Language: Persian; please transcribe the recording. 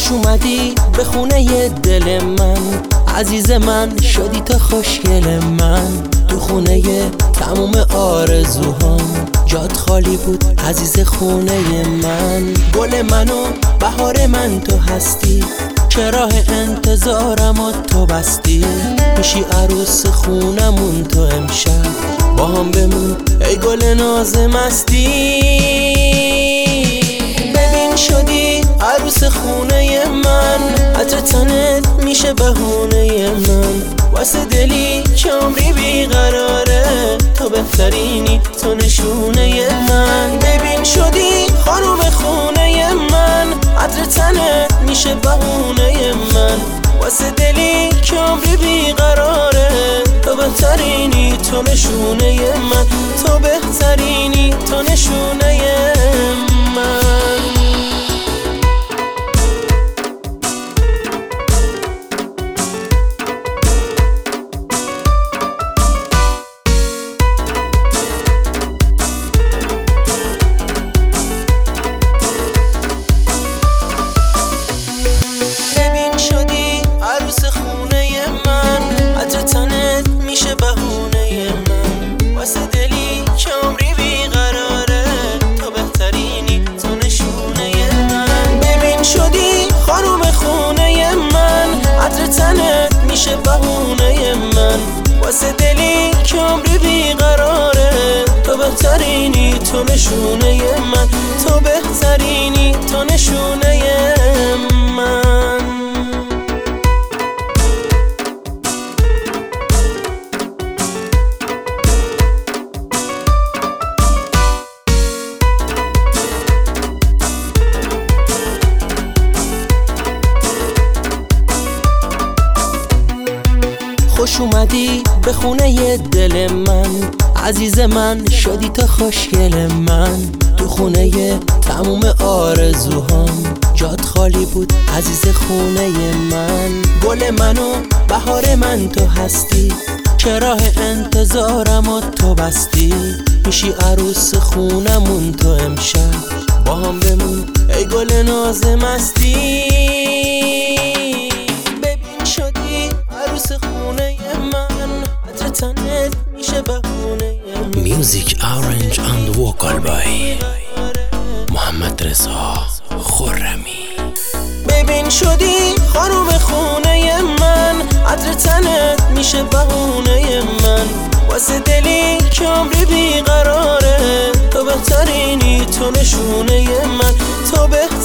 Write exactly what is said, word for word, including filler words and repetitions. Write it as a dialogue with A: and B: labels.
A: خوش اومدی به خونه دل من، عزیز من شدی تا خوشگل من. تو خونه تموم آرزوهام جات خالی بود عزیز خونه من. گل من و بهار من تو هستی، چه راه انتظارم و تو بستی. میشی عروس خونمون تو امشب، با هم بمون ای گل ناز مستی. ببین شدی عروس خونه من، عطر تنت میشه بهونه من. واسه دلی که عمری بیقراره، تو بهترینی تو نشونه من. ببین شدی خانوم خونه من، عطر تنت میشه بهونه من. واسه دلی که عمری بیقراره، تو بهترینی تو نشونه من. تو بهترینی تو نشونه من. میشه بهونه من. واسه دلی که عمری بیقراره، تو بهترینی تو نشونه من. تو بهترینی تو نشونه من. خوش اومدی به خونه دل من، عزیز من شدی تا خوشگل من. تو خونه تموم آرزوهام جات خالی بود عزیز خونه من. گل من و بهار من تو هستی، چه راه انتظارم و تو بستی. میشی عروس خونمون تو امشب، با هم بمون ای گل ناز مستی. ببین شدی عروس خونه من، عطر تنت میشه بهونه من.
B: Music arranged and vocal by محمد رضا خرمی.
A: ببین شدی خانوم خونه من، عطر تنت میشه بهونه من. واسه دلی که عمری بیقراره، تو بهترینی تو نشونه من. تو به